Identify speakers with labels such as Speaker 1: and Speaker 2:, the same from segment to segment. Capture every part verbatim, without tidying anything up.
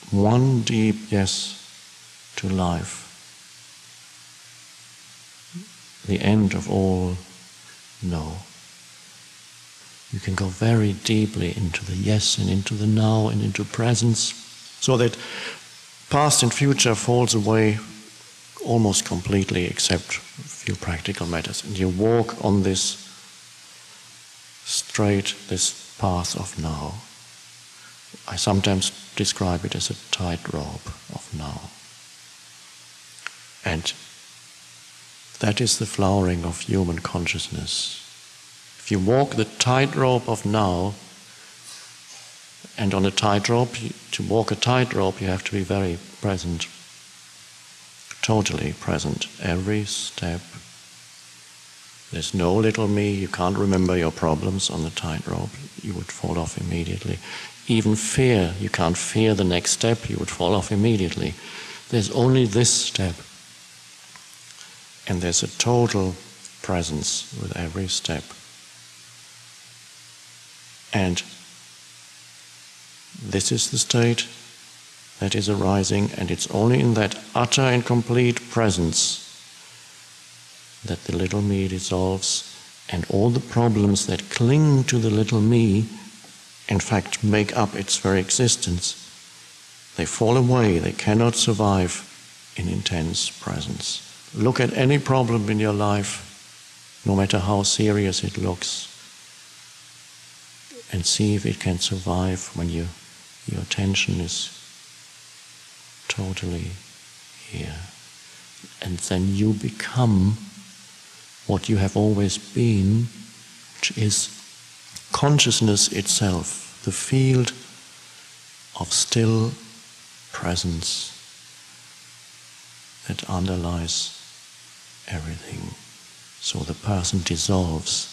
Speaker 1: one deep yes to life. The end of all no. You can go very deeply into the yes and into the now and into presence, so that past and future falls away almost completely, except a few practical matters. And you walk on this straight, this path of now. I sometimes describe it as a tightrope of now. And that is the flowering of human consciousness. If you walk the tightrope of now, and on a tightrope, to walk a tightrope, you have to be very present, totally present, every step. There's no little me, you can't remember your problems on the tightrope, you would fall off immediately. Even fear, you can't fear the next step, you would fall off immediately. There's only this step. And there's a total presence with every step. And this is the state that is arising, and it's only in that utter and complete presence that the little me dissolves, and all the problems that cling to the little me, in fact, make up its very existence. They fall away, they cannot survive in intense presence. Look at any problem in your life, no matter how serious it looks, and see if it can survive when you, your attention is totally here. And then you become what you have always been, which is consciousness itself, the field of still presence that underlies everything. So the person dissolves.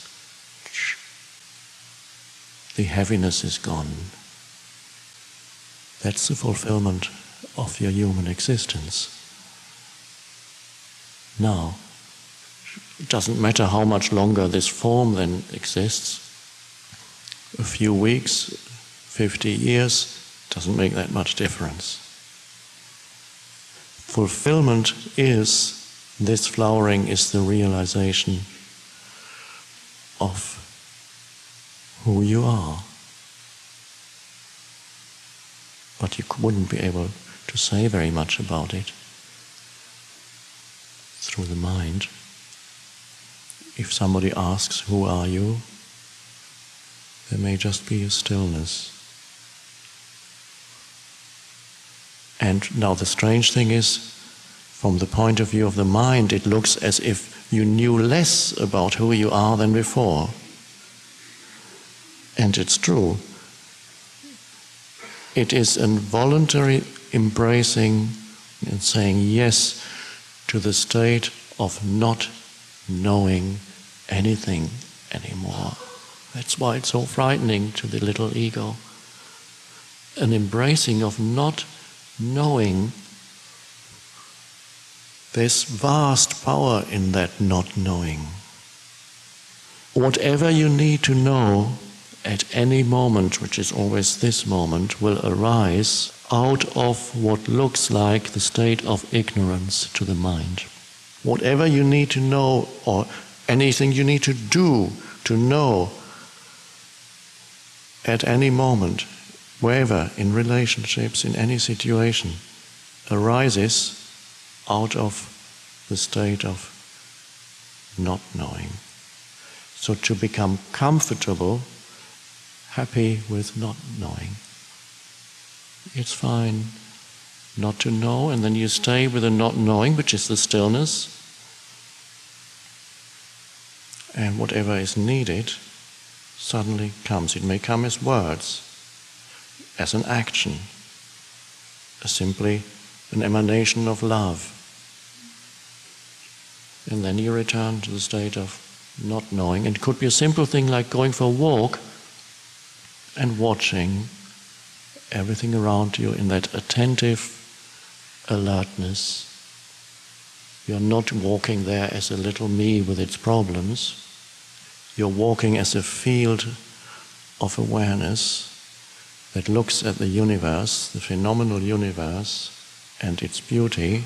Speaker 1: The heaviness is gone. That's the fulfillment of your human existence. Now, it doesn't matter how much longer this form then exists. A few weeks, fifty years, doesn't make that much difference. Fulfillment is, this flowering is the realization of who you are. But you wouldn't be able to say very much about it through the mind. If somebody asks, who are you? There may just be a stillness. And now the strange thing is, from the point of view of the mind, it looks as if you knew less about who you are than before. And it's true. It is a voluntary embracing and saying yes to the state of not knowing anything anymore. That's why it's so frightening to the little ego. An embracing of not knowing. There's vast power in that not knowing. Whatever you need to know at any moment, which is always this moment, will arise out of what looks like the state of ignorance to the mind. Whatever you need to know, or anything you need to do to know at any moment, wherever, in relationships, in any situation, arises out of the state of not knowing. So to become comfortable, happy with not knowing. It's fine not to know, and then you stay with the not knowing, which is the stillness, and whatever is needed suddenly comes. It may come as words, as an action, as simply an emanation of love. And then you return to the state of not knowing. And it could be a simple thing like going for a walk and watching everything around you in that attentive alertness. You're not walking there as a little me with its problems. You're walking as a field of awareness that looks at the universe, the phenomenal universe, and its beauty,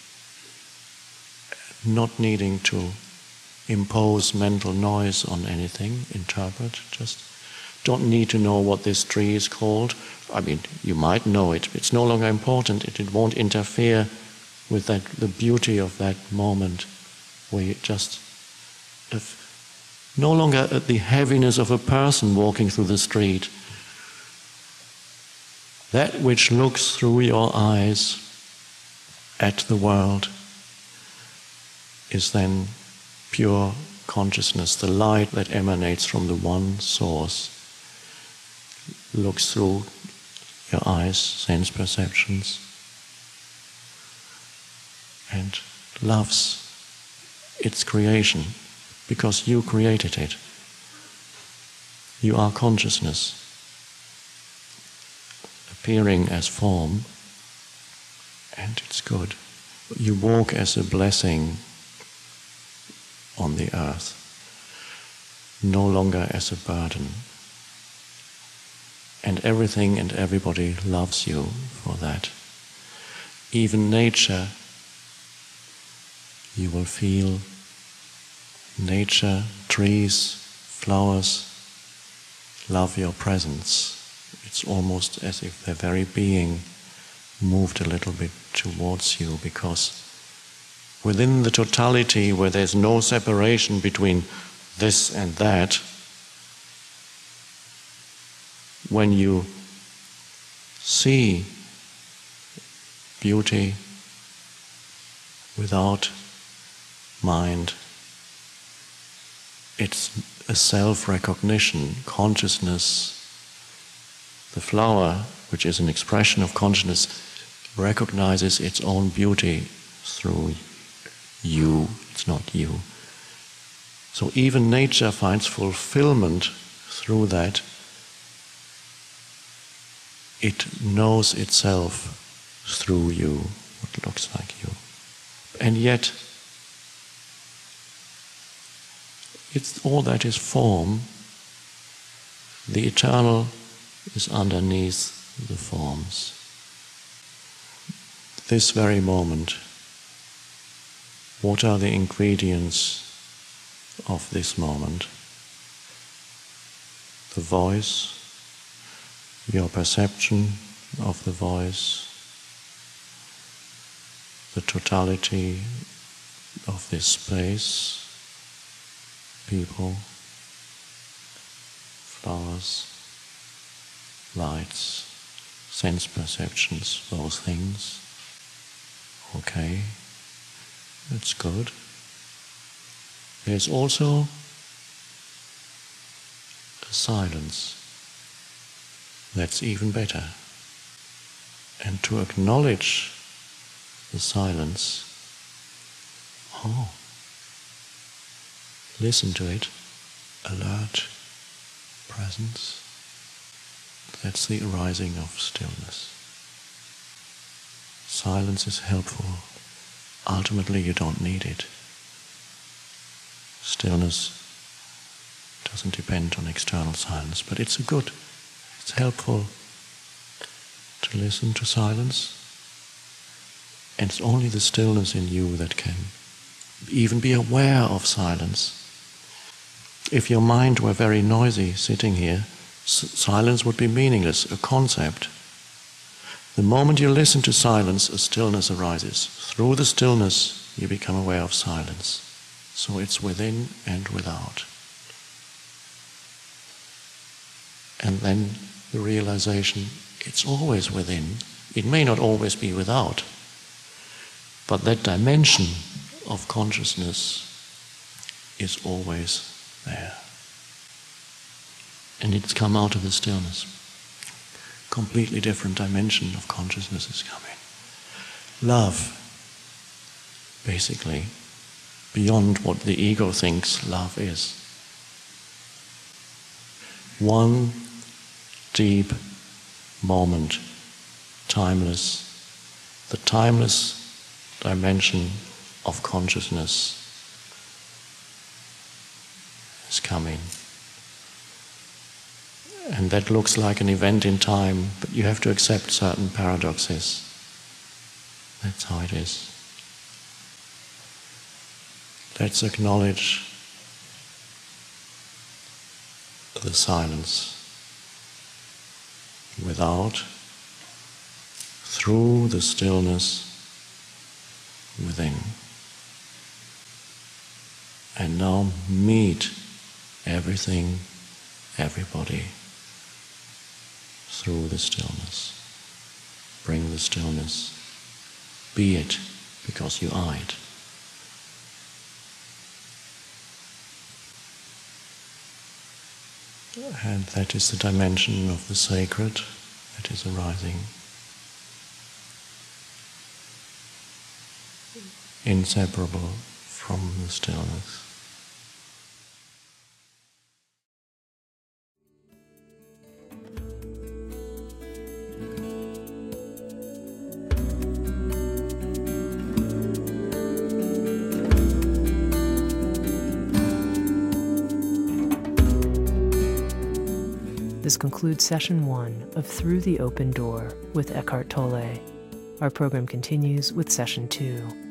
Speaker 1: not needing to impose mental noise on anything, interpret, just don't need to know what this tree is called. I mean, you might know it, but it's no longer important. It, it won't interfere with that, the beauty of that moment where you just have no longer at the heaviness of a person walking through the street. That which looks through your eyes at the world is then pure consciousness, the light that emanates from the one source, looks through your eyes, sense perceptions, and loves its creation because you created it. You are consciousness, appearing as form, and it's good. You walk as a blessing on the earth, no longer as a burden. And everything and everybody loves you for that. Even nature, you will feel nature, trees, flowers love your presence. It's almost as if their very being moved a little bit towards you, because within the totality where there's no separation between this and that, when you see beauty without mind, it's a self-recognition, consciousness. The flower, which is an expression of consciousness, recognizes its own beauty through you. It's not you. So even nature finds fulfillment through that. It knows itself through you, what looks like you. And yet, it's all that is form. The eternal is underneath the forms. This very moment, what are the ingredients of this moment? The voice, your perception of the voice, the totality of this space, people, flowers, lights, sense perceptions, those things. Okay, that's good. There's also a silence. That's even better. And to acknowledge the silence, oh, listen to it, alert, presence, that's the arising of stillness. Silence is helpful. Ultimately, you don't need it. Stillness doesn't depend on external silence, but it's a good, it's helpful to listen to silence. And it's only the stillness in you that can even be aware of silence. If your mind were very noisy sitting here, s- silence would be meaningless, a concept. The moment you listen to silence, a stillness arises. Through the stillness, you become aware of silence. So it's within and without. And then the realization, it's always within. It may not always be without, but that dimension of consciousness is always there. And it's come out of the stillness. Completely different dimension of consciousness is coming. Love, basically, beyond what the ego thinks love is. One deep moment, timeless, the timeless dimension of consciousness is coming. And that looks like an event in time, but you have to accept certain paradoxes. That's how it is. Let's acknowledge the silence without, through the stillness within. And now meet everything, everybody through the stillness. Bring the stillness. Be it because you are it. And that is the dimension of the sacred that is arising. Inseparable from the stillness.
Speaker 2: This concludes session one of Through the Open Door with Eckhart Tolle. Our program continues with session two.